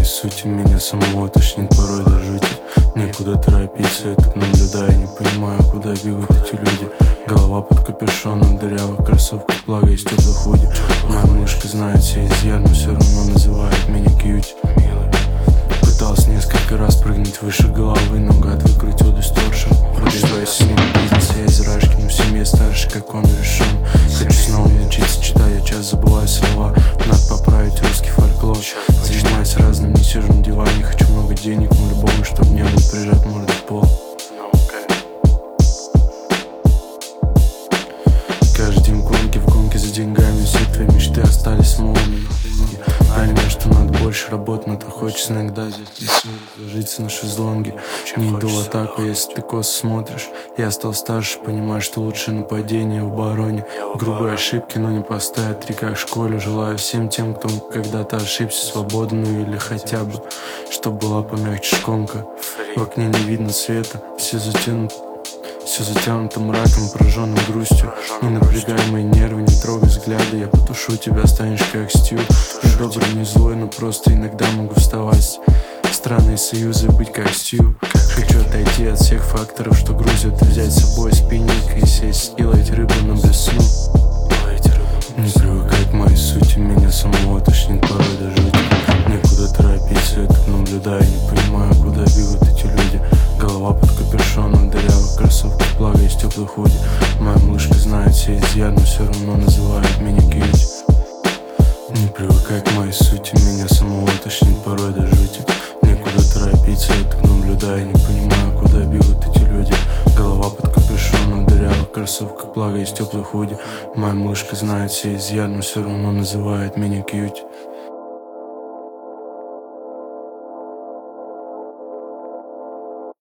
сути, меня самого тошнит порой до жути. Некуда торопиться, я так наблюдаю, не понимаю, куда бегут эти люди. Голова под капюшоном, дырявых кроссовках, благо из теплых худи. Моя мышка знает все изъяны, но все равно называет меня кьюти. Пытался несколько раз прыгнуть выше головы, но гад выкрутил дисторшн. Пробиваюсь с ним бизнес, я из Рашки, но в семье старше, как он решен. Хочу снова научиться читать, я часто забываю слова. Надо поправить русский фольклор. Занимаюсь разным, не сижу на диване. Хочу много денег, но любому, чтобы не был прижат мордой в пол. Каждый день в гонке за деньгами. Все твои мечты остались смолами. Понимаю, что надо больше работать, но ты хочешь иногда здесь ложиться на шезлонге. Не иду в атаку, если ты косо смотришь. Я стал старше, понимаю, что лучше нападение в обороне. Грубые ошибки, но не поставят 3, как в школе. Желаю всем тем, кто когда-то ошибся, свободную или хотя бы, чтобы была помягче шконка. В окне не видно света, все затянуто мраком, пораженным грустью. Не напрягай мои нервы, не трогай взгляды. Я потушу тебя, станешь как Стью. Не добрый, не злой, но просто иногда могу вставать в странные союзы, быть как Стью. Хочу отойти от всех факторов, что грузят, взять с собой спиннинг и сесть и ловить рыбу на блесну. Не привыкай к моей сути, меня самого тошнит порой до жути. Некуда торопиться, я так наблюдаю, не понимаю, куда бегут эти люди. Голова под капюшоном, дырявых кроссовках, благо из теплых худи. Моя мышка знает все изъяны, но все равно называет меня кьюти. Не привыкай к моей сути, меня самого тошнит порой до жути. Некуда торопиться, я так наблюдаю, не понимаю, куда бегут эти люди. Голова под капюшоном, дырявых кроссовках, благо из теплых худи. Моя мышка знает все изъяны, но все равно называет меня кьюти.